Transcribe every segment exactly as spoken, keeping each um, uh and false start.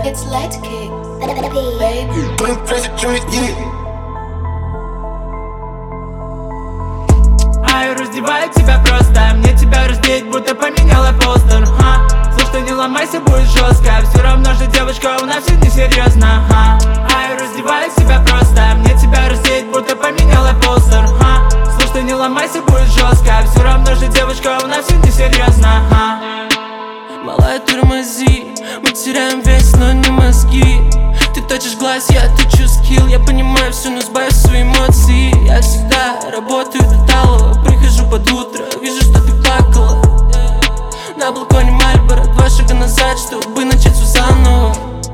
It's light kick, baby. Ай, раздеваю тебя просто, мне тебя раздеть, будто поменяла постер. Ха. Слушай, ты не ломайся, будет жестко. Все равно же, девочка, у нас все несерьезно. Ха. Ай, раздеваю тебя просто, мне тебя раздеть, будто поменяла постер. Ха. Слушай, ты не ломайся, будет жестко. Все равно же, девочка, у нас все несерьезно. Ха. Малая, тормози, мы теряем вес, но не мозги. Ты точишь глаз, я точу скилл. Я понимаю все, но сбавь свои эмоции. Я всегда работаю до талого. Прихожу под утро, вижу, что ты плакала. На балконе Мальборо, два шага назад, чтобы начать все заново.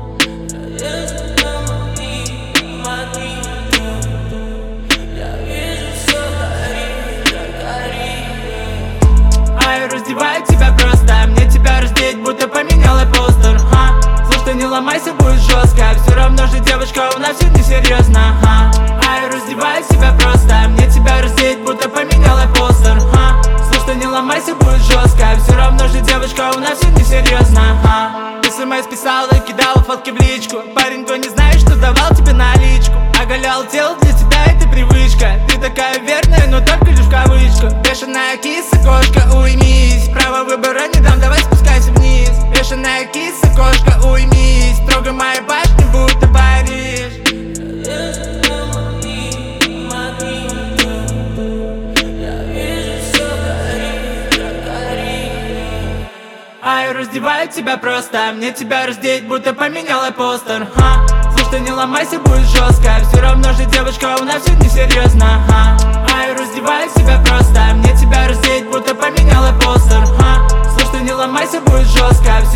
Ай, раздеваю тебя просто, мне тебя раздеть, будто поменяла постер. Ха. Слушай, ты не ломайся, будет жестко. Все равно же, девочка, у нас все несерьезно. Ха. Ай, раздеваю тебя просто, мне тебя раздеть, будто поменяла постер. Ха. Слушай, ты не ломайся, будет жестко. Все равно же, девочка, у нас все несерьезно. Ха. СМС писала, кидала фотки в личку. Парень, то не знаешь, что давал тебе наличку. Оголял тело, для тебя это привычка. Ты такая верная, но только лишь в кавычках. Бешеная киса, кошка, уймись. Право выбора не дам, давай спускайся вниз. Бешеная киса, кошка, уймись. Строго моя башня, будто Париж. Ай, раздеваю тебя просто, мне тебя раздеть, будто поменяла постер. Ха. Слушай, ты не ломайся, будет жестко. Все равно же, девочка, у нас все несерьезно. Ха. Ай, раздеваю тебя просто, мне тебя раздеть, будто поменяла постер. Ха. Слушай, ты не ломайся, будет жестко.